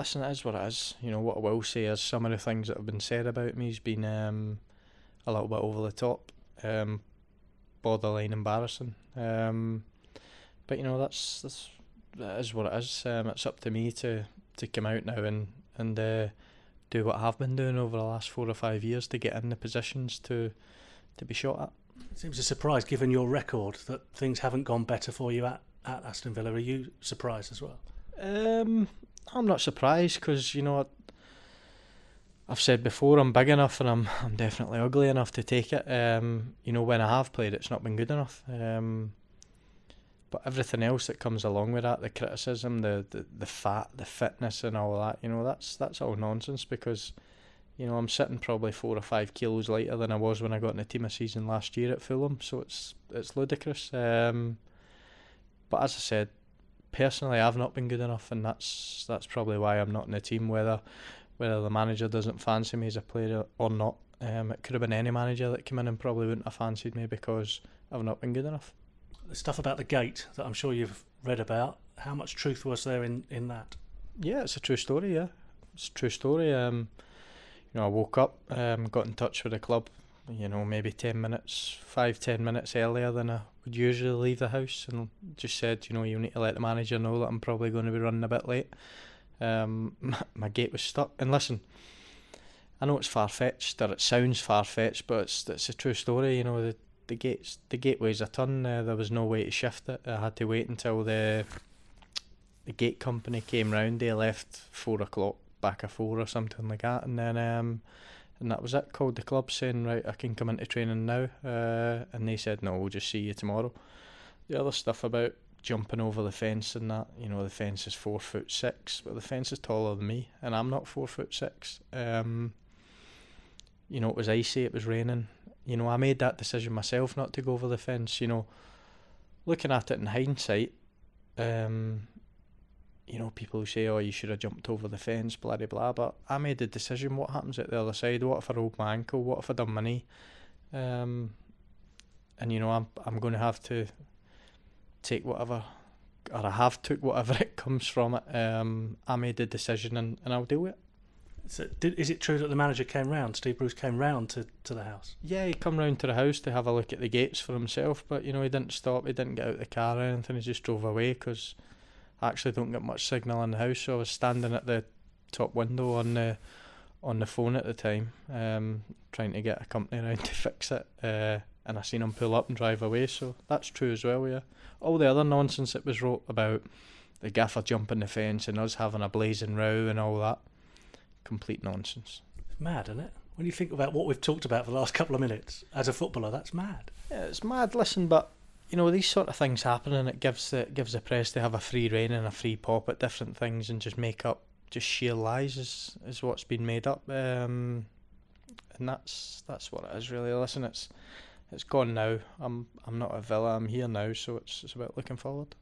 listen, it is what it is. You know, what I will say is some of the things that have been said about me has been a little bit over the top, borderline embarrassing. But you know, that is what it is. It's up to me to come out now and do what I have been doing over the last 4 or 5 years to get in the positions to be shot at. It seems a surprise, given your record, that things haven't gone better for you at Aston Villa. Are you surprised as well? I'm not surprised because, you know, I've said before, I'm big enough and I'm definitely ugly enough to take it. You know, when I have played, it's not been good enough. But everything else that comes along with that, the criticism, the fat, the fitness and all that, you know, that's all nonsense because, you know, I'm sitting probably 4 or 5 kilos lighter than I was when I got in the team of season last year at Fulham, so it's ludicrous. But as I said, personally, I've not been good enough, and that's probably why I'm not in the team. Whether the manager doesn't fancy me as a player or not, it could have been any manager that came in and probably wouldn't have fancied me because I've not been good enough. The stuff about the gate that I'm sure you've read about, how much truth was there in that? Yeah, it's a true story. Yeah, it's a true story. You know, I woke up, got in touch with the club, you know, maybe 10 minutes earlier than I would usually leave the house, and just said, you know, you need to let the manager know that I'm probably going to be running a bit late. My gate was stuck, and listen, I know it's far-fetched, or it sounds far-fetched, but it's a true story. You know, the gate weighs a ton. There was no way to shift it. I had to wait until the gate company came round. They left 4 o'clock, back at 4 or something like that, and then and that was it. Called the club saying, right, I can come into training now, and they said no, we'll just see you tomorrow. The other stuff about jumping over the fence and that, you know, the fence is 4'6", but the fence is taller than me, and I'm not 4'6". You know, it was icy, it was raining. You know, I made that decision myself not to go over the fence. You know, looking at it in hindsight, you know, people who say, oh, you should have jumped over the fence, blah, blah, blah, but I made the decision. What happens at the other side? What if I rolled my ankle? What if I done my knee? And, you know, I'm going to have to take whatever, or I have took whatever it comes from it. I made the decision and I'll deal with it. So is it true that the manager came round, Steve Bruce came round to the house? Yeah, he come round to the house to have a look at the gates for himself, but, you know, he didn't stop, he didn't get out of the car or anything, he just drove away because I actually don't get much signal in the house, so I was standing at the top window on the phone at the time, trying to get a company around to fix it, and I seen him pull up and drive away, so that's true as well, yeah. All the other nonsense that was wrote about the gaffer jumping the fence and us having a blazing row and all that, complete nonsense. It's mad, isn't it? When you think about what we've talked about for the last couple of minutes, as a footballer, that's mad. Yeah, it's mad, listen, but, you know, these sort of things happen and it gives the press to have a free rein and a free pop at different things and just make up just sheer lies is what's been made up, and that's what it is really. Listen, it's gone now. I'm not at Villa, I'm here now, so it's about looking forward.